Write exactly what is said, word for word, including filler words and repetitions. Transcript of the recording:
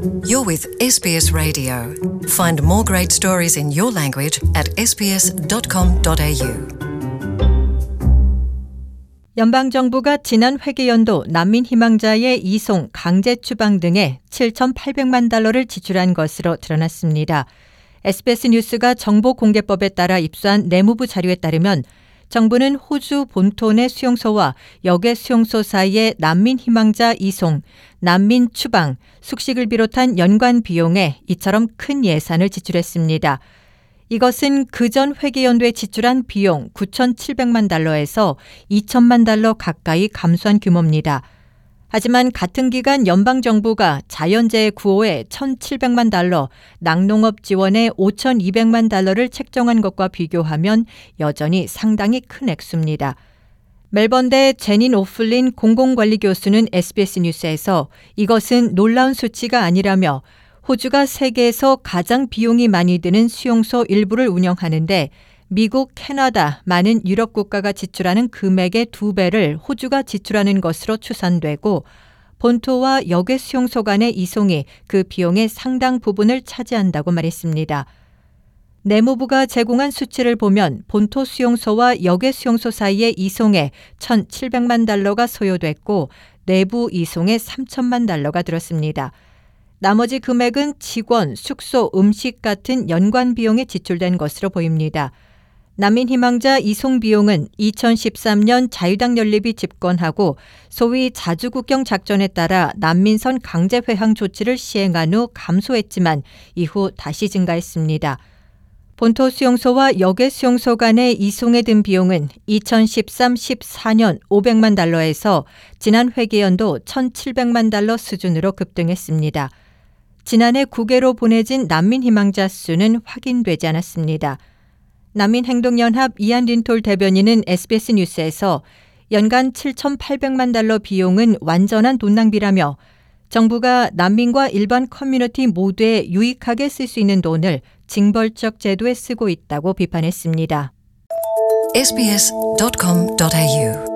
You're with 에스비에스 Radio. Find more great stories in your language at 에스비에스 닷 컴 닷 에이유. 연방정부가 지난 회계연도 난민 희망자의 이송, 강제 추방 등에 칠천팔백만 달러를 지출한 것으로 드러났습니다. 에스비에스 뉴스가 정보공개법에 따라 입수한 내무부 자료에 따르면 정부는 호주 본토 내 수용소와 역외 수용소 사이의 난민 희망자 이송, 난민 추방, 숙식을 비롯한 연관 비용에 이처럼 큰 예산을 지출했습니다. 이것은 그전 회계연도에 지출한 비용 구천칠백만 달러에서 이천만 달러 가까이 감소한 규모입니다. 하지만 같은 기간 연방정부가 자연재해 구호에 천칠백만 달러, 낙농업 지원에 오천이백만 달러를 책정한 것과 비교하면 여전히 상당히 큰 액수입니다. 멜번대 제닌 오플린 공공관리 교수는 에스비에스 뉴스에서 이것은 놀라운 수치가 아니라며 호주가 세계에서 가장 비용이 많이 드는 수용소 일부를 운영하는데 미국, 캐나다, 많은 유럽 국가가 지출하는 금액의 두 배를 호주가 지출하는 것으로 추산되고 본토와 역외 수용소 간의 이송이 그 비용의 상당 부분을 차지한다고 말했습니다. 내무부가 제공한 수치를 보면 본토 수용소와 역외 수용소 사이의 이송에 천칠백만 달러가 소요됐고 내부 이송에 삼천만 달러가 들었습니다. 나머지 금액은 직원, 숙소, 음식 같은 연관 비용에 지출된 것으로 보입니다. 난민 희망자 이송 비용은 이천십삼 년 자유당 연립이 집권하고 소위 자주국경 작전에 따라 난민선 강제 회항 조치를 시행한 후 감소했지만 이후 다시 증가했습니다. 본토 수용소와 역외 수용소 간의 이송에 든 비용은 이천십삼 십사 년 오백만 달러에서 지난 회계연도 천칠백만 달러 수준으로 급등했습니다. 지난해 국외로 보내진 난민 희망자 수는 확인되지 않았습니다. 난민행동연합 이안 린톨 대변인은 에스비에스 뉴스에서 연간 칠천팔백만 달러 비용은 완전한 돈 낭비라며 정부가 난민과 일반 커뮤니티 모두에 유익하게 쓸 수 있는 돈을 징벌적 제도에 쓰고 있다고 비판했습니다. 에스비에스 닷 컴 닷 에이유